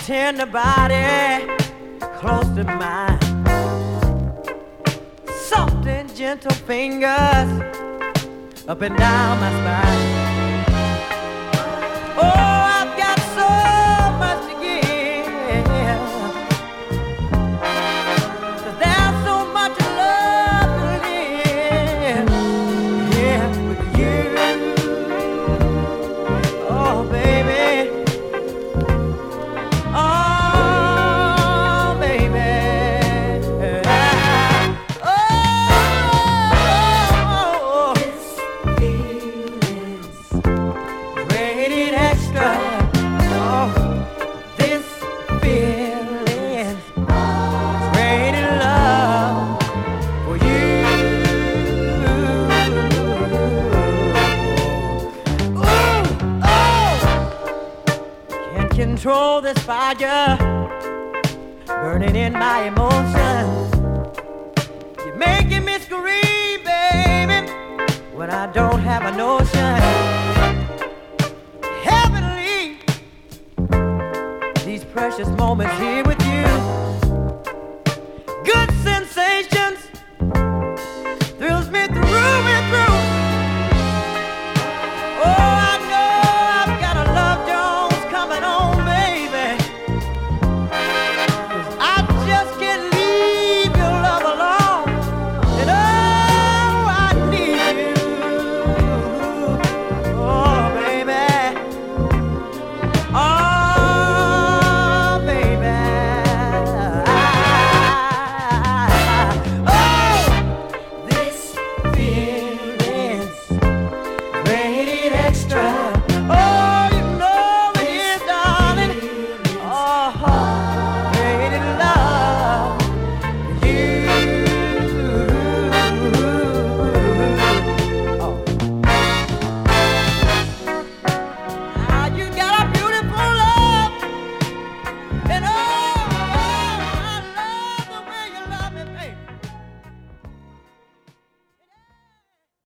tender body close to mine. Soft and gentle fingers up and down my spine. Oh, I've got so much to give. There's so much love to live. Yeah, with you. Oh, baby. Oh, baby. Oh, this feeling's rated extra. Oh, this feeling's rated love for you. Ooh, oh. Can't control this fire burning in my emotions. You're making me scream, baby, when I don't have a notion. Heavenly, these precious moments here with you. Good